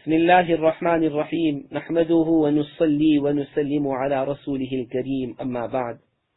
بسم الله الرحمن الرحيم نحمده ونصلي ونسلم على رسوله الكريم أما بعد.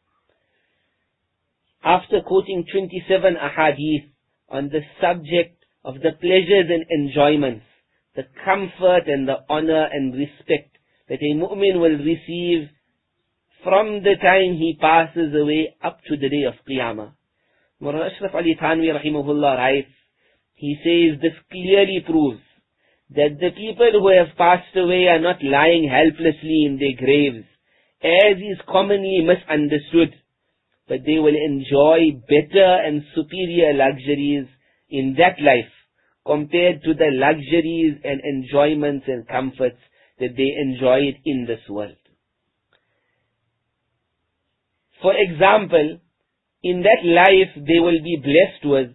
After quoting 27 ahadith on the subject of the pleasures and enjoyments, the comfort and the honor and respect that a mu'min will receive from the time he passes away up to the day of Qiyamah, Mawlana Ashraf Ali Thanwi rahimahullah writes, he says this clearly proves that the people who have passed away are not lying helplessly in their graves, as is commonly misunderstood, but they will enjoy better and superior luxuries in that life compared to the luxuries and enjoyments and comforts that they enjoyed in this world. For example, in that life they will be blessed with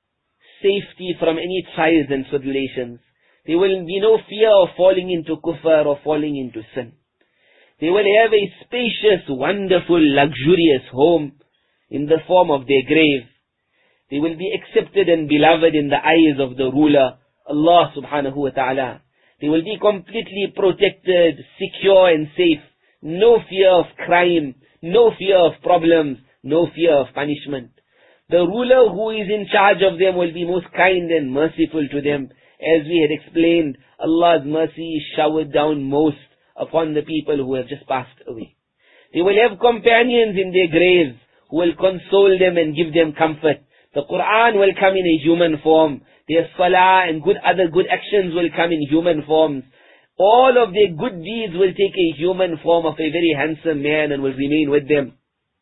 safety from any trials and tribulations. There will be no fear of falling into kufr or falling into sin. They will have a spacious, wonderful, luxurious home in the form of their grave. They will be accepted and beloved in the eyes of the ruler, Allah subhanahu wa ta'ala. They will be completely protected, secure and safe. No fear of crime, no fear of problems, no fear of punishment. The ruler who is in charge of them will be most kind and merciful to them. As we had explained, Allah's mercy is showered down most upon the people who have just passed away. They will have companions in their graves who will console them and give them comfort. The Quran will come in a human form. Their salah and other good actions will come in human forms. All of their good deeds will take a human form of a very handsome man and will remain with them.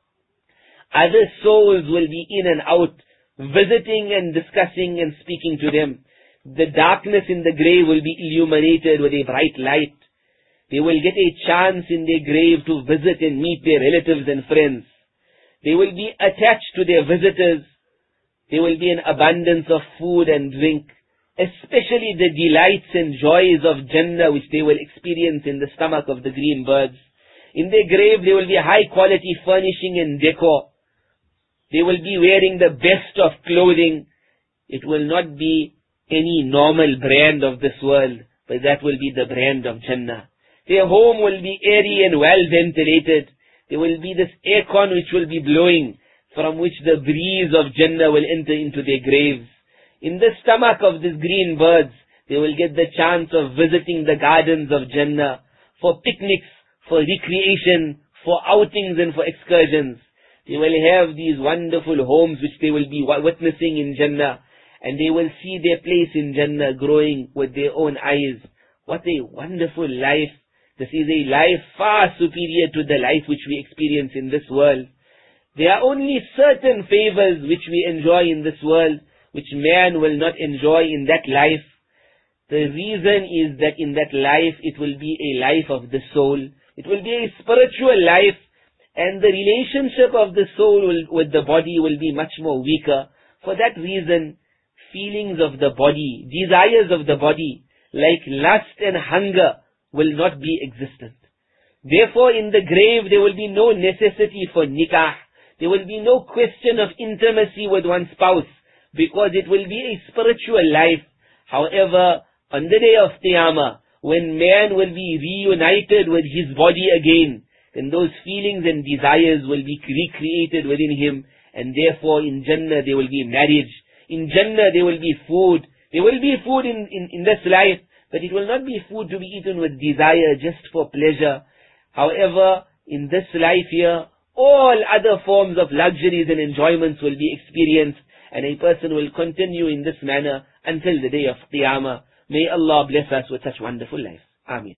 Other souls will be in and out, visiting and discussing and speaking to them. The darkness in the grave will be illuminated with a bright light. They will get a chance in their grave to visit and meet their relatives and friends. They will be attached to their visitors. There will be an abundance of food and drink, especially the delights and joys of Jannah which they will experience in the stomach of the green birds. In their grave there will be high quality furnishing and decor. They will be wearing the best of clothing. It will not be any normal brand of this world, but that will be the brand of Jannah. Their home will be airy and well ventilated. There will be this aircon which will be blowing, from which the breeze of Jannah will enter into their graves. In the stomach of these green birds, they will get the chance of visiting the gardens of Jannah for picnics, for recreation, for outings and for excursions. They will have these wonderful homes which they will be witnessing in Jannah, and they will see their place in Jannah growing with their own eyes. What a wonderful life. This is a life far superior to the life which we experience in this world. There are only certain favors which we enjoy in this world, which man will not enjoy in that life. The reason is that in that life it will be a life of the soul. It will be a spiritual life, and the relationship of the soul with the body will be much more weaker. For that reason, feelings of the body, desires of the body, like lust and hunger, will not be existent. Therefore, in the grave, there will be no necessity for nikah. There will be no question of intimacy with one's spouse, because it will be a spiritual life. However, on the day of Qiyamah, when man will be reunited with his body again, then those feelings and desires will be recreated within him, and therefore in Jannah there will be marriage. In Jannah there will be food. There will be food in this life, but it will not be food to be eaten with desire, just for pleasure. However, in this life here, all other forms of luxuries and enjoyments will be experienced, and a person will continue in this manner until the day of Qiyamah. May Allah bless us with such wonderful life. Ameen.